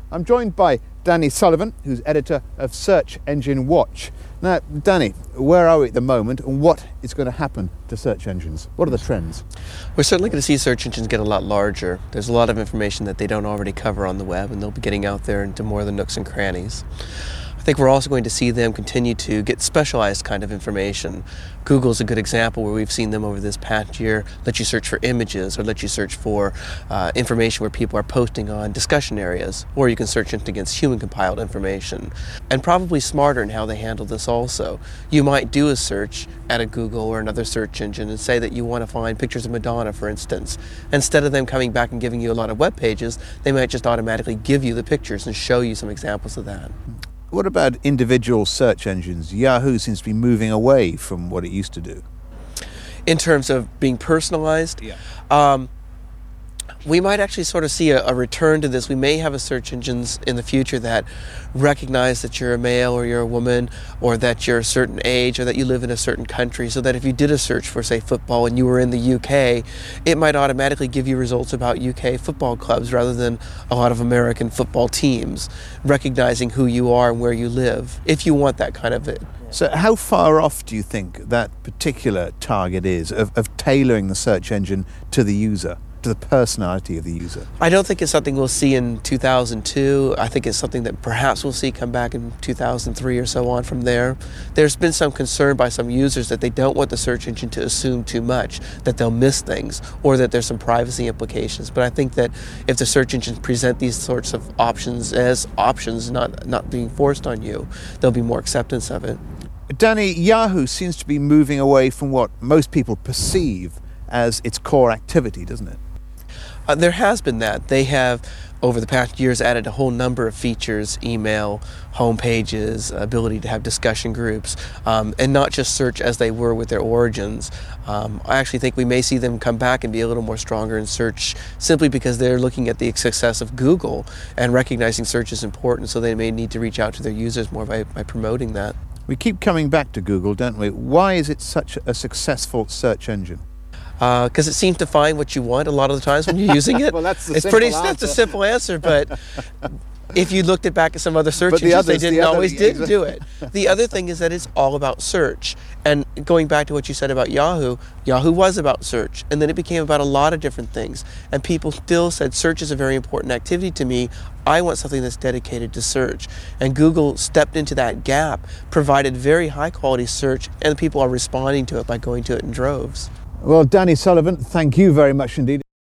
I'm joined by Danny Sullivan, who's editor of Search Engine Watch. Now, Danny, where are we at the moment and what is going to happen to search engines? What are the trends? We're certainly going to see search engines get a lot larger. There's a lot of information that they don't already cover on the web, and they'll be getting out there into more of the nooks and crannies. I think we're also going to see them continue to get specialized kind of information. Google's a good example where we've seen them over this past year let you search for images or let you search for information where people are posting on discussion areas, or you can search it against human compiled information. And probably smarter in how they handle this also. You might do a search at a Google or another search engine and say that you want to find pictures of Madonna, for instance. Instead of them coming back and giving you a lot of web pages, they might just automatically give you the pictures and show you some examples of that. What about individual search engines? Yahoo seems to be moving away from what it used to do. In terms of being personalized? Yeah. We might actually sort of see a return to this. We may have a search engines in the future that recognize that you're a male or you're a woman, or that you're a certain age, or that you live in a certain country, so that if you did a search for, say, football and you were in the UK, it might automatically give you results about UK football clubs rather than a lot of American football teams, recognizing who you are and where you live, if you want that kind of it. So how far off do you think that particular target is of tailoring the search engine to the user, to the personality of the user? I don't think it's something we'll see in 2002. I think it's something that perhaps we'll see come back in 2003 or so on from there. There's been some concern by some users that they don't want the search engine to assume too much, that they'll miss things, or that there's some privacy implications. But I think that if the search engines present these sorts of options as options, not being forced on you, there'll be more acceptance of it. Danny, Yahoo seems to be moving away from what most people perceive as its core activity, doesn't it? There has been that. They have, over the past years, added a whole number of features: email, home pages, ability to have discussion groups, and not just search as they were with their origins. I actually think we may see them come back and be a little more stronger in search, simply because they're looking at the success of Google and recognizing search is important, so they may need to reach out to their users more by promoting that. We keep coming back to Google, don't we? Why is it such a successful search engine? Because it seems to find what you want a lot of the times when you're using it. Well, that's the it's simple pretty. answer. That's a simple answer, but if you looked back at some other search engines, they didn't do it. The other thing is that it's all about search. And going back to what you said about Yahoo, Yahoo was about search, and then it became about a lot of different things. And people still said search is a very important activity to me. I want something that's dedicated to search. And Google stepped into that gap, provided very high quality search, and people are responding to it by going to it in droves. Well, Danny Sullivan, thank you very much indeed.